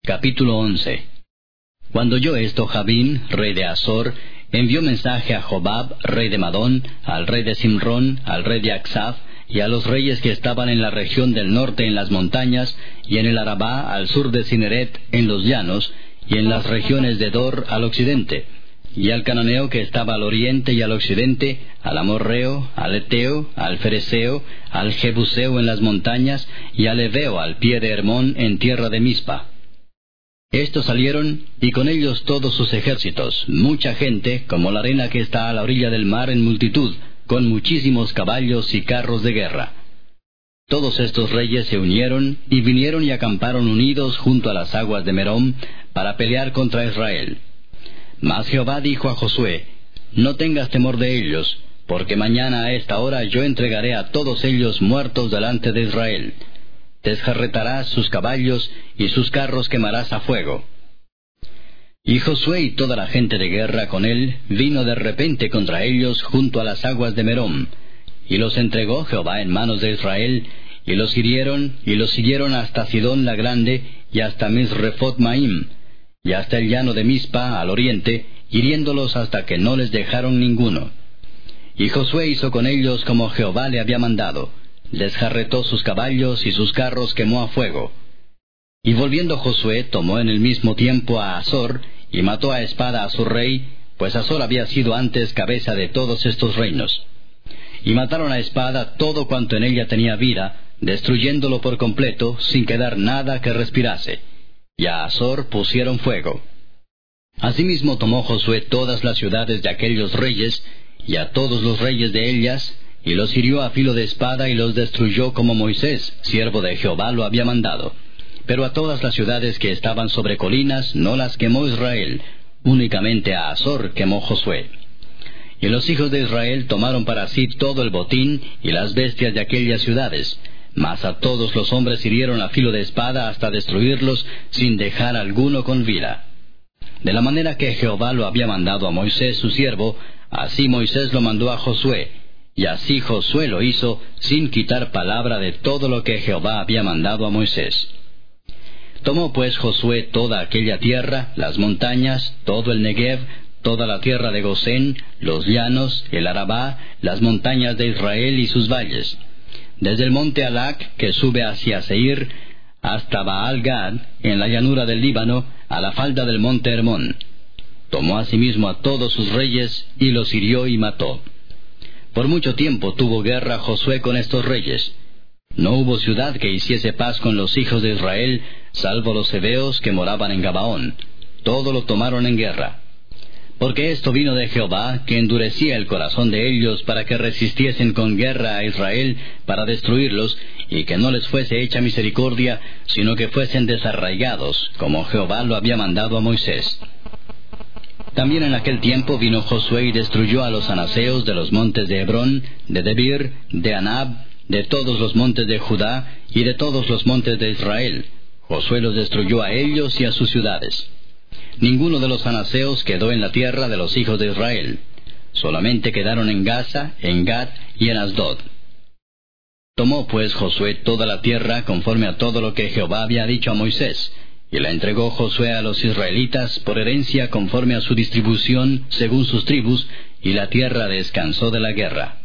Capítulo 11. Cuando oyó esto, Jabín, rey de Azor, envió mensaje a Jobab, rey de Madón, al rey de Simrón, al rey de Aksaf, y a los reyes que estaban en la región del norte en las montañas, y en el Arabá al sur de Cineret en los llanos, y en las regiones de Dor al occidente, y al cananeo que estaba al oriente y al occidente, al amorreo, al eteo, al fereceo, al jebuseo en las montañas, y al heveo al pie de Hermón en tierra de Mispa. Estos salieron, y con ellos todos sus ejércitos, mucha gente, como la arena que está a la orilla del mar en multitud, con muchísimos caballos y carros de guerra. Todos estos reyes se unieron, y vinieron y acamparon unidos junto a las aguas de Merom, para pelear contra Israel. Mas Jehová dijo a Josué: No tengas temor de ellos, porque mañana a esta hora yo entregaré a todos ellos muertos delante de Israel. Desjarretarás sus caballos, y sus carros quemarás a fuego. Y Josué y toda la gente de guerra con él vino de repente contra ellos junto a las aguas de Merom, y los entregó Jehová en manos de Israel, y los hirieron, y los siguieron hasta Sidón la grande, y hasta Misrefot Maim, y hasta el llano de Mispa al oriente, hiriéndolos hasta que no les dejaron ninguno. Y Josué hizo con ellos como Jehová le había mandado, desjarretó sus caballos y sus carros quemó a fuego. Y volviendo Josué tomó en el mismo tiempo a Azor, y mató a espada a su rey, pues Azor había sido antes cabeza de todos estos reinos. Y mataron a espada todo cuanto en ella tenía vida, destruyéndolo por completo, sin quedar nada que respirase. Y a Azor pusieron fuego. Asimismo tomó Josué todas las ciudades de aquellos reyes, y a todos los reyes de ellas, y los hirió a filo de espada, y los destruyó como Moisés, siervo de Jehová, lo había mandado. Pero a todas las ciudades que estaban sobre colinas no las quemó Israel, únicamente a Azor quemó Josué. Y los hijos de Israel tomaron para sí todo el botín y las bestias de aquellas ciudades, mas a todos los hombres hirieron a filo de espada hasta destruirlos, sin dejar alguno con vida. De la manera que Jehová lo había mandado a Moisés su siervo, así Moisés lo mandó a Josué, y así Josué lo hizo, sin quitar palabra de todo lo que Jehová había mandado a Moisés. Tomó pues Josué toda aquella tierra, las montañas, todo el Negev, toda la tierra de Gosén, los llanos, el Arabá, las montañas de Israel y sus valles, desde el monte Alac, que sube hacia Seir, hasta Baal-Gad, en la llanura del Líbano, a la falda del monte Hermón. Tomó asimismo a todos sus reyes, y los hirió y mató. Por mucho tiempo tuvo guerra Josué con estos reyes. No hubo ciudad que hiciese paz con los hijos de Israel, salvo los heveos que moraban en Gabaón. Todo lo tomaron en guerra. Porque esto vino de Jehová, que endurecía el corazón de ellos para que resistiesen con guerra a Israel, para destruirlos, y que no les fuese hecha misericordia, sino que fuesen desarraigados, como Jehová lo había mandado a Moisés. También en aquel tiempo vino Josué y destruyó a los anaseos de los montes de Hebrón, de Debir, de Anab, de todos los montes de Judá, y de todos los montes de Israel. Josué los destruyó a ellos y a sus ciudades. Ninguno de los anaseos quedó en la tierra de los hijos de Israel. Solamente quedaron en Gaza, en Gat y en Asdod. Tomó pues Josué toda la tierra conforme a todo lo que Jehová había dicho a Moisés, y la entregó Josué a los israelitas por herencia conforme a su distribución según sus tribus, y la tierra descansó de la guerra.